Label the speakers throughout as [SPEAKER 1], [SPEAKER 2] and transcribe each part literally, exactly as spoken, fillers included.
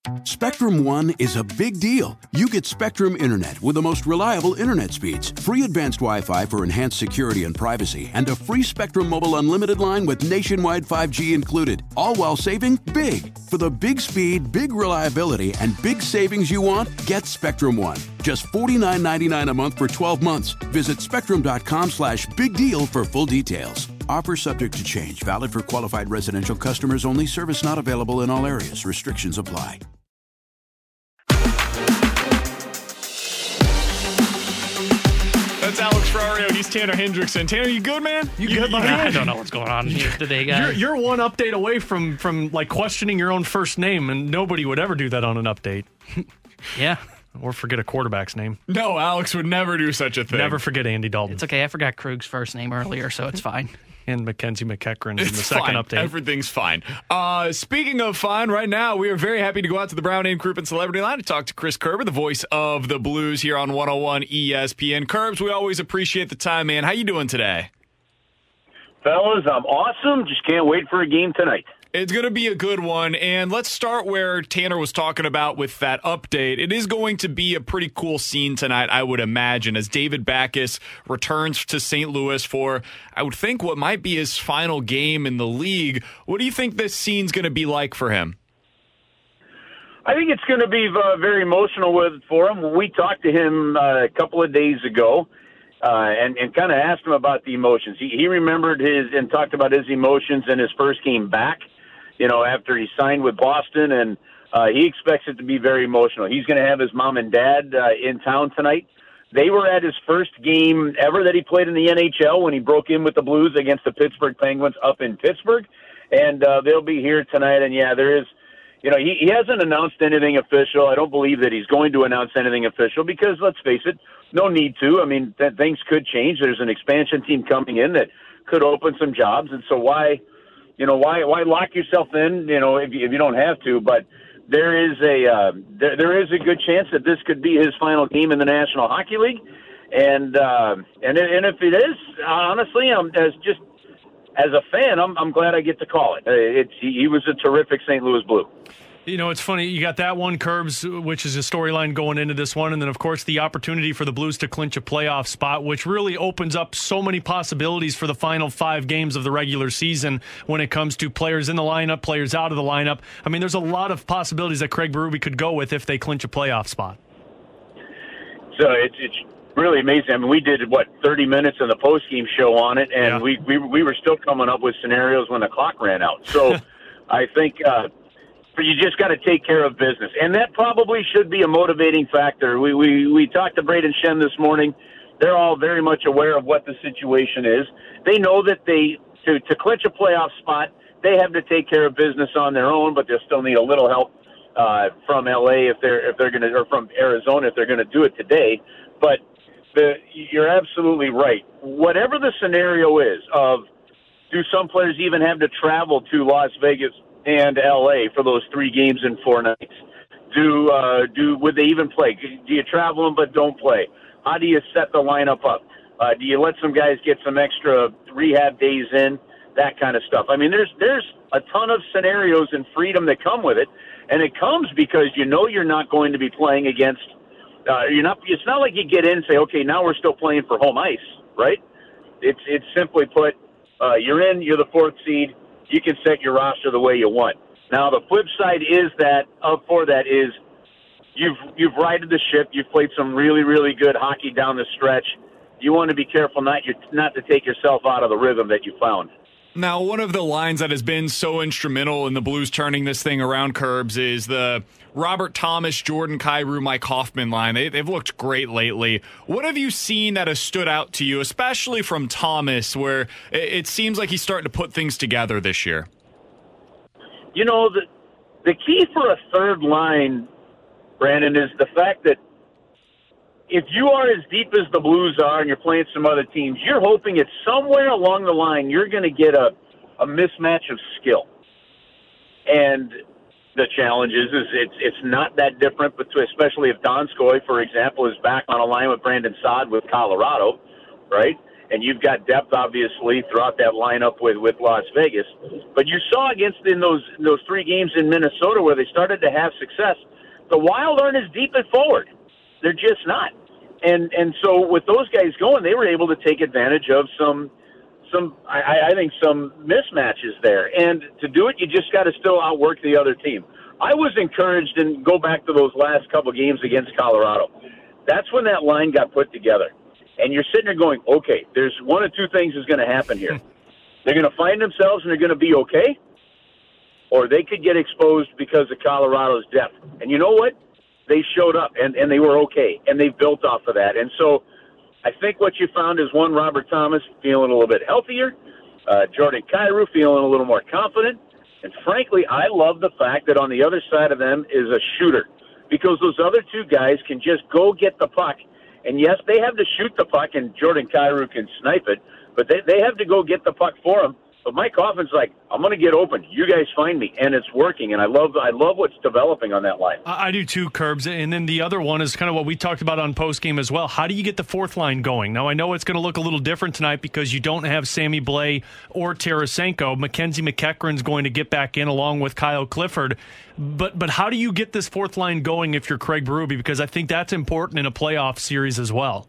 [SPEAKER 1] Spectrum One is a big deal. You get Spectrum Internet with the most reliable internet speeds, free advanced Wi-Fi for enhanced security and privacy, and a free Spectrum Mobile Unlimited line with nationwide five G included, all while saving big. For the big speed, big reliability, and big savings you want, get Spectrum One. Just forty-nine ninety-nine a month for twelve months. Visit spectrum.com slash big deal for full details. Offer subject to change. Valid for qualified residential customers only. Service not available in all areas. Restrictions apply.
[SPEAKER 2] That's Alex Ferrario. He's Tanner Hendrickson. Tanner, you good, man?
[SPEAKER 3] You,
[SPEAKER 2] you
[SPEAKER 3] good,
[SPEAKER 2] buddy?
[SPEAKER 3] I don't know what's going on here today, guys.
[SPEAKER 2] You're, you're one update away from, from like questioning your own first name, and nobody would ever do that on an update.
[SPEAKER 3] Yeah.
[SPEAKER 2] Or forget a quarterback's name.
[SPEAKER 4] No, Alex would never do such a thing.
[SPEAKER 2] Never forget Andy Dalton.
[SPEAKER 3] It's okay. I forgot Krug's first name earlier, so it's fine.
[SPEAKER 2] And Mackenzie McEachran in the
[SPEAKER 4] It's
[SPEAKER 2] second
[SPEAKER 4] fine.
[SPEAKER 2] update.
[SPEAKER 4] Everything's fine. Uh, speaking of fine, right now we are very happy to go out to the Brown Name Group and Celebrity Line to talk to Chris Kerber, the voice of the Blues here on one oh one E S P N. Kerbs, we always appreciate the time, man. How you doing today?
[SPEAKER 5] Fellas, I'm awesome. Just can't wait for a game tonight.
[SPEAKER 4] It's going to be a good one, and let's start where Tanner was talking about with that update. It is going to be a pretty cool scene tonight, I would imagine, as David Backes returns to Saint Louis for, I would think, what might be his final game in the league. What do you think this scene's going to be like for him?
[SPEAKER 5] I think it's going to be uh, very emotional with for him. We talked to him uh, a couple of days ago uh, and, and kind of asked him about the emotions. He, he remembered his and talked about his emotions in his first game back, you know, after he signed with Boston, and uh, he expects it to be very emotional. He's going to have his mom and dad uh, in town tonight. They were at his first game ever that he played in the N H L when he broke in with the Blues against the Pittsburgh Penguins up in Pittsburgh, and uh, they'll be here tonight. And, yeah, there is, you know, he, he hasn't announced anything official. I don't believe that he's going to announce anything official because, let's face it, no need to. I mean, th- things could change. There's an expansion team coming in that could open some jobs, and so why – You know, why why lock yourself in, you know, if you, if you don't have to. But there is a uh, there, there is a good chance that this could be his final game in the National Hockey League. And uh, and and if it is, honestly, I'm as just as a fan, I'm I'm glad I get to call it. It's he was a terrific Saint Louis Blue.
[SPEAKER 2] You know, it's funny. You got that one, Kerbs, which is a storyline going into this one. And then, of course, the opportunity for the Blues to clinch a playoff spot, which really opens up so many possibilities for the final five games of the regular season when it comes to players in the lineup, players out of the lineup. I mean, there's a lot of possibilities that Craig Berube could go with if they clinch a playoff spot.
[SPEAKER 5] So it's, it's really amazing. I mean, we did, what, thirty minutes in the postgame show on it, and
[SPEAKER 2] Yeah.
[SPEAKER 5] we, we, we were still coming up with scenarios when the clock ran out. So I think uh, – you just got to take care of business. And that probably should be a motivating factor. We we, we talked to Braden Shen this morning. They're all very much aware of what the situation is. They know that they to, to clinch a playoff spot, they have to take care of business on their own, but they'll still need a little help uh, from L A if they're if they're going to, or from Arizona if they're going to do it today. But the, you're absolutely right. Whatever the scenario is of, do some players even have to travel to Las Vegas and L A for those three games in four nights? Do uh, do would they even play? Do you travel them but don't play? How do you set the lineup up? Uh, do you let some guys get some extra rehab days in? That kind of stuff. I mean, there's there's a ton of scenarios and freedom that come with it, and it comes because you know you're not going to be playing against. Uh, you're not. It's not like you get in and say, okay, now we're still playing for home ice, right? It's it's simply put, uh, you're in. You're the fourth seed. You can set your roster the way you want. Now, the flip side is that, up for that is, you've you've righted the ship. You've played some really, really good hockey down the stretch. You want to be careful not you not to take yourself out of the rhythm that you found.
[SPEAKER 4] Now, one of the lines that has been so instrumental in the Blues turning this thing around, Kerbs, is the Robert Thomas, Jordan Kyrou, Mike Hoffman line. They, they've looked great lately. What have you seen that has stood out to you, especially from Thomas, where it, it seems like he's starting to put things together this year?
[SPEAKER 5] You know, the, the key for a third line, Brandon, is the fact that if you are as deep as the Blues are and you're playing some other teams, you're hoping it's somewhere along the line you're going to get a, a mismatch of skill. And the challenge is, is it's it's not that different, but especially if Donskoy, for example, is back on a line with Brandon Saad with Colorado, right? and you've got depth, obviously, throughout that lineup with, with Las Vegas. But you saw against in those in those three games in Minnesota where they started to have success, the Wild aren't as deep at forward. They're just not. And and so with those guys going, they were able to take advantage of some, some I, I think, some mismatches there. And to do it, you just got to still outwork the other team. I was encouraged, and go back to those last couple games against Colorado. That's when that line got put together. And you're sitting there going, okay, there's one of two things is going to happen here. They're going to find themselves and they're going to be okay, or they could get exposed because of Colorado's depth. And you know what? They showed up, and, and they were okay, and they built off of that. And so I think what you found is, one, Robert Thomas feeling a little bit healthier, uh, Jordan Kyrou feeling a little more confident, and frankly, I love the fact that on the other side of them is a shooter, because those other two guys can just go get the puck. And yes, they have to shoot the puck, and Jordan Kyrou can snipe it, but they, they have to go get the puck for him. But Mike Hoffman's like, I'm going to get open. You guys find me, and it's working. And I love I love what's developing on that line.
[SPEAKER 2] I do too, Curbs. And then the other one is kind of what we talked about on postgame as well. How do you get the fourth line going? Now, I know it's going to look a little different tonight because you don't have Sammy Blais or Tarasenko. Mackenzie McEachran's going to get back in along with Kyle Clifford. But but how do you get this fourth line going if you're Craig Berube? Because I think that's important in a playoff series as well.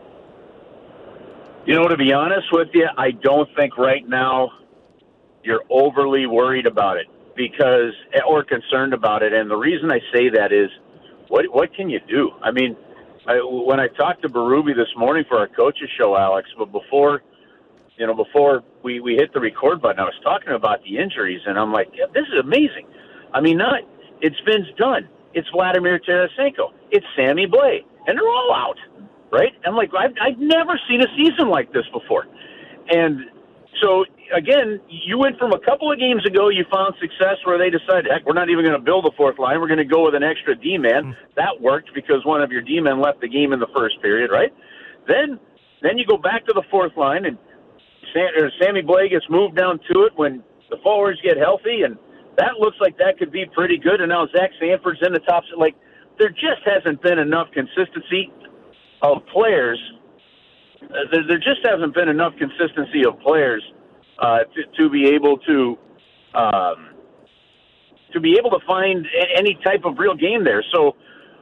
[SPEAKER 5] You know, to be honest with you, I don't think right now you're overly worried about it because, or concerned about it. And the reason I say that is, what what can you do? I mean, I, when I talked to Berube this morning for our coaches show, Alex, but before, you know, before we, we hit the record button, I was talking about the injuries, and I'm like, yeah, this is amazing. I mean, not it's Vince Dunn, it's Vladimir Tarasenko, it's Sammy Blais, and they're all out, right? I'm like, I've, I've never seen a season like this before. And so, again, you went from a couple of games ago, you found success where they decided, heck, we're not even going to build a fourth line. We're going to go with an extra D-man. Mm. That worked because one of your D-men left the game in the first period, right? Then then you go back to the fourth line, and Sam, or Sammy Blais gets moved down to it when the forwards get healthy, and that looks like that could be pretty good. And now Zach Sanford's in the top. Like, there just hasn't been enough consistency of players. There, there just hasn't been enough consistency of players uh, to, to be able to um, to be able to find any type of real game there. So,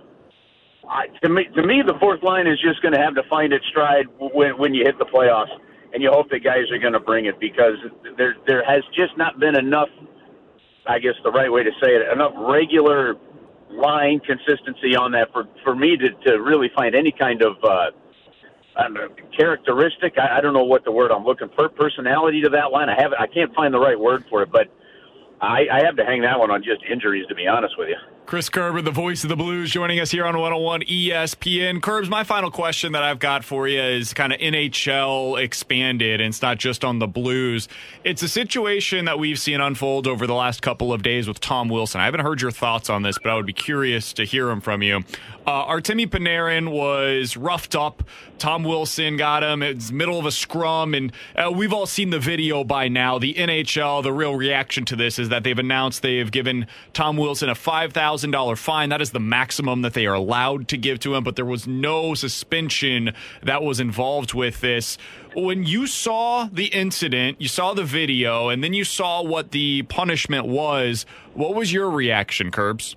[SPEAKER 5] I, to me, to me, the fourth line is just going to have to find its stride when, when you hit the playoffs, and you hope that guys are going to bring it, because there there has just not been enough. I guess the right way to say it, enough regular line consistency on that for for me to, to really find any kind of uh, I don't know, characteristic. I, I don't know what the word I'm looking for. Personality to that line. I have I can't find the right word for it, but I, I have to hang that one on just injuries, to be honest with you.
[SPEAKER 4] Chris Kerber, the voice of the Blues, joining us here on one oh one E S P N. Curbs, my final question that I've got for you is kind of N H L expanded, and it's not just on the Blues. It's a situation that we've seen unfold over the last couple of days with Tom Wilson. I haven't heard your thoughts on this, but I would be curious to hear them from you. Uh, Artemi Panarin was roughed up. Tom Wilson got him. It's middle of a scrum, and uh, we've all seen the video by now. The N H L, the real reaction to this is that they've announced they have given Tom Wilson a five thousand dollars fine. That is the maximum that they are allowed to give to him, but there was no suspension that was involved with this. When you saw the incident, you saw the video, and then you saw what the punishment was, what was your reaction, Curbs?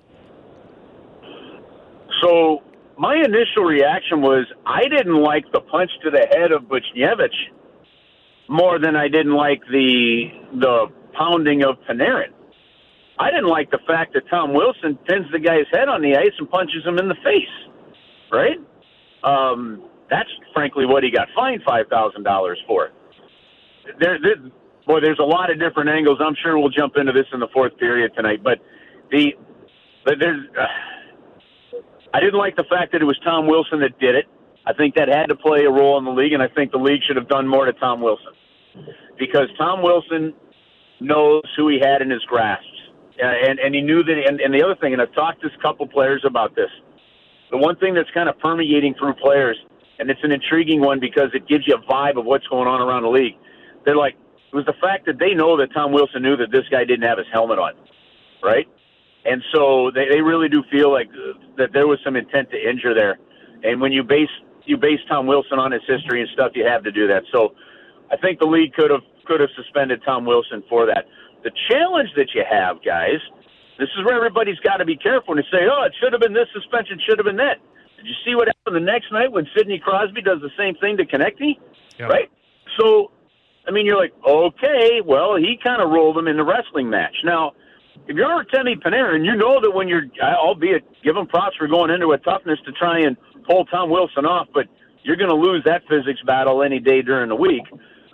[SPEAKER 5] So my initial reaction was I didn't like the punch to the head of Buchnevich more than I didn't like the the pounding of Panarin. I didn't like the fact that Tom Wilson pins the guy's head on the ice and punches him in the face, right? Um, that's frankly what he got fined five thousand dollars for. There, there, boy, there's a lot of different angles. I'm sure we'll jump into this in the fourth period tonight, but the but there's. Uh, I didn't like the fact that it was Tom Wilson that did it. I think that had to play a role in the league, and I think the league should have done more to Tom Wilson, because Tom Wilson knows who he had in his grasp. Uh, and, and he knew that, and, and the other thing, and I've talked to a couple players about this, the one thing that's kind of permeating through players, and it's an intriguing one because it gives you a vibe of what's going on around the league. They're like, it was the fact that they know that Tom Wilson knew that this guy didn't have his helmet on, right? And so they, they really do feel like uh, that there was some intent to injure there. And when you base you base Tom Wilson on his history and stuff, you have to do that. So I think the league could have could have suspended Tom Wilson for that. The challenge that you have, guys, this is where everybody's got to be careful and say, oh, it should have been this suspension, should have been that. Did you see what happened the next night when Sidney Crosby does the same thing to Konechny? Yep. Right? So, I mean, you're like, okay, well, he kind of rolled him in the wrestling match. Now, if you're Artemi Panarin, you know that when you're, albeit give him props for going into a toughness to try and pull Tom Wilson off, but you're going to lose that physics battle any day during the week.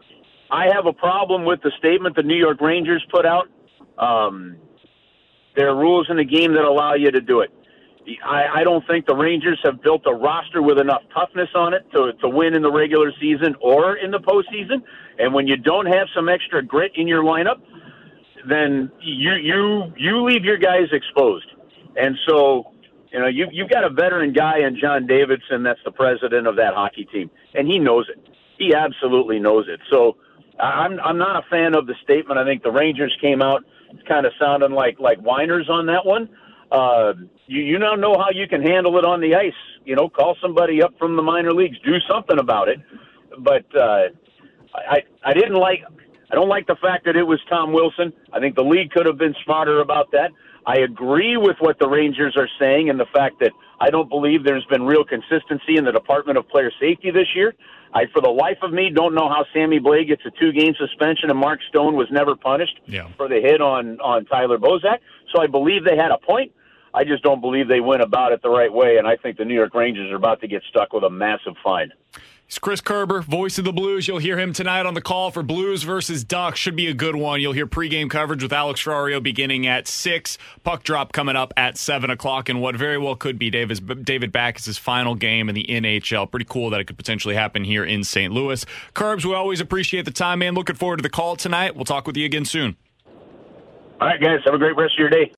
[SPEAKER 5] I have a problem with the statement the New York Rangers put out. Um, there are rules in the game that allow you to do it. I, I don't think the Rangers have built a roster with enough toughness on it to, to win in the regular season or in the postseason. And when you don't have some extra grit in your lineup, then you you you leave your guys exposed. And so, you know, you, you've got a veteran guy in John Davidson that's the president of that hockey team, and he knows it. He absolutely knows it. So I'm I'm not a fan of the statement. I think the Rangers came out kind of sounding like, like whiners on that one. Uh, you, you now know how you can handle it on the ice. You know, call somebody up from the minor leagues, do something about it. But uh, I, I didn't like, I don't like the fact that it was Tom Wilson. I think the league could have been smarter about that. I agree with what the Rangers are saying and the fact that I don't believe there's been real consistency in the Department of Player Safety this year. I, for the life of me, don't know how Sammy Blais gets a two-game suspension and Mark Stone was never punished
[SPEAKER 4] yeah.
[SPEAKER 5] for the hit on, on Tyler Bozak. So I believe they had a point. I just don't believe they went about it the right way, and I think the New York Rangers are about to get stuck with a massive fine.
[SPEAKER 4] It's Chris Kerber, voice of the Blues. You'll hear him tonight on the call for Blues versus Ducks. Should be a good one. You'll hear pregame coverage with Alex Ferrario beginning at six. Puck drop coming up at seven o'clock, and what very well could be Davis, David Backes' final game in the N H L. Pretty cool that it could potentially happen here in Saint Louis. Kerbs, we always appreciate the time, man. Looking forward to the call tonight. We'll talk with you again soon.
[SPEAKER 5] All right, guys. Have a great rest of your day.